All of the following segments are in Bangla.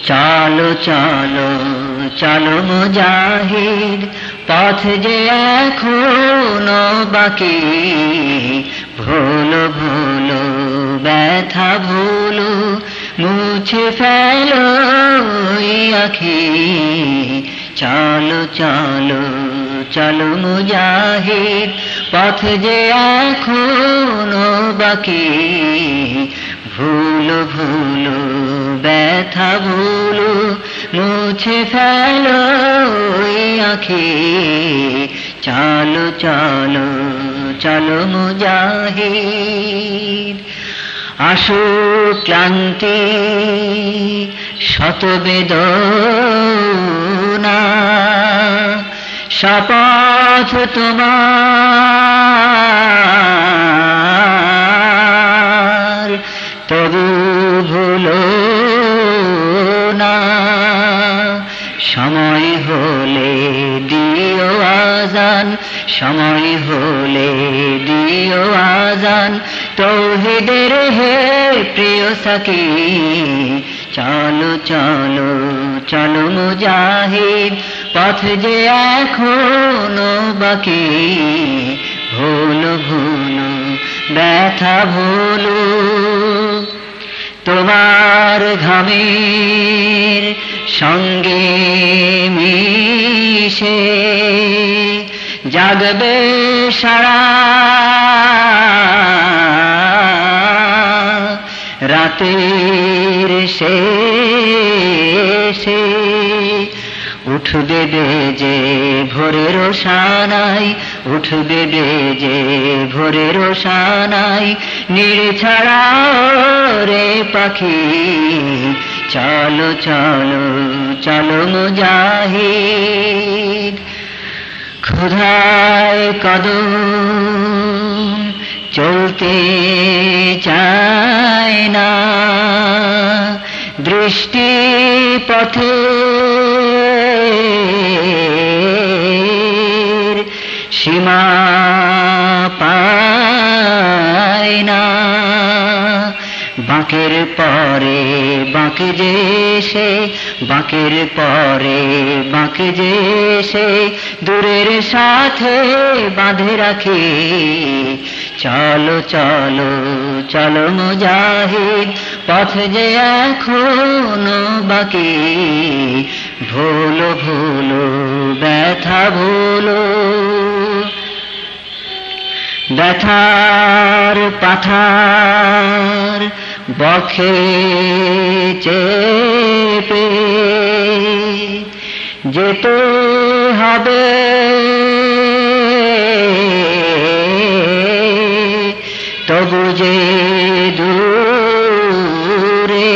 চলো চলো চলো মুজাহিদ, পথ যে এখনো বাকি। ভুলো ভুলো ব্যথা ভুলো, মুছে ফেলো এই আঁখি। চলো চলো চলো মুজাহিদ, পথ যে এখনো বাকি। ভুলো ভুলো ব্যথা ভুলো, মুছে ফেলো এই আঁখি। চলো চলো চলো মুজাহিদ। আসুক ক্লান্তি শত বেদনা, শপথ তোমার তবু ভুলো না। সময় হলে দিও আজান, সময় হলে দিও আজান, তৌহিদের হে প্রিয় সাকি। চলো চলো চলো মুজাহিদ, পথ যে এখনো বাকি। ভুলো ভুলো ব্যথা ভুলো, তোমার ঘামের সঙ্গে মিশে জাগবে সারা রাতের শেষে। উঠবে বেজে ভোরের রোশানাই, উঠবে বেজে ভোরের রোশানাই, নীড় ছাড়া রে পাখি। চলো চলো চলো মুজাহিদ, ক্ষুধায় কদম চলতে চায় না, দৃষ্টি পথে সীমা পায় না। বাঁকের পরে বাঁকে যে সে, বাঁকের পরে বাঁকে যে সে, দূরের সাথে বাঁধে রাখে। চলো চলো চলো মুজাহিদ, পথ যে এখনো বাকি। ভুলো ভুলো ব্যথা ভুলো, ব্যথার পাথার বক্ষে চেপে যেতে হবে তবু যে দূরে।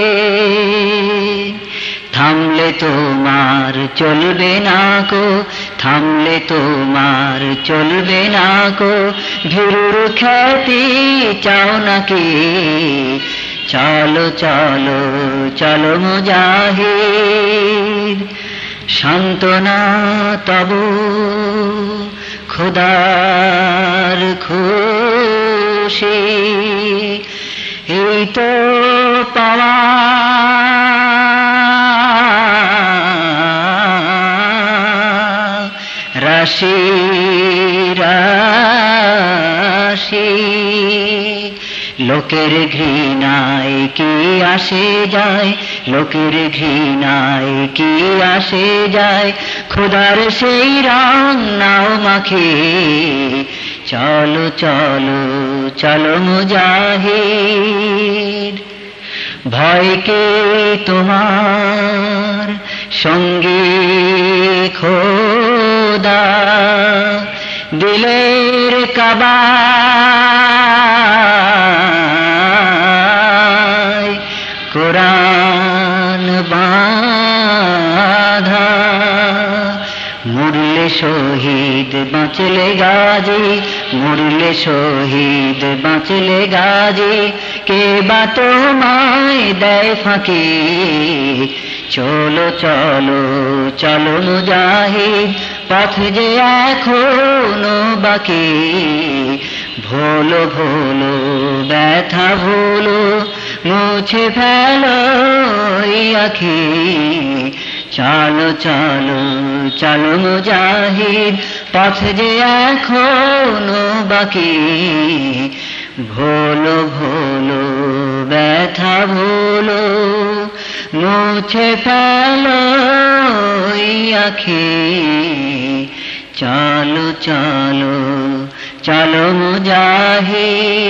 থামলে তোমার চলবে না কো, থামলে তোমার চলবে না কো, ভীরুর খ্যাতি চাও নাকি। চলো চলো চলো মুজাহিদ, সান্ত্বনা তব খোদার খুশি। এই তো পাওয়া রাশি রাশি। লোকের ঘৃণায় কি আসে যায়, লোকের ঘৃণায় কি আসে যায়, খোদার সেই রং নাও মাখে। চলো চলো চলো মুজাহিদ, ভয় কি তোমার সঙ্গী খোদা, দিলের কাবা কোরআন বাঁধা। মরলে শহীদ বাঁচলে গাজী, মরলে শহীদ বাঁচলে গাজী, কে বা তোমায় দেয় ফাঁকি। চলো চলো চলো মুজাহিদ, পথ যে এখনো বাকি। ভোলো ভোলো ব্যথা ভোলো, মুছে ফেলো এই আঁখি চলো চলো চলো মুজাহিদ পথ যে এখনো বাকি ভোলো ভোলো ব্যথা ভোলো মুছে ফেলো এই আঁখি চলো চলো চলো মুজাহিদ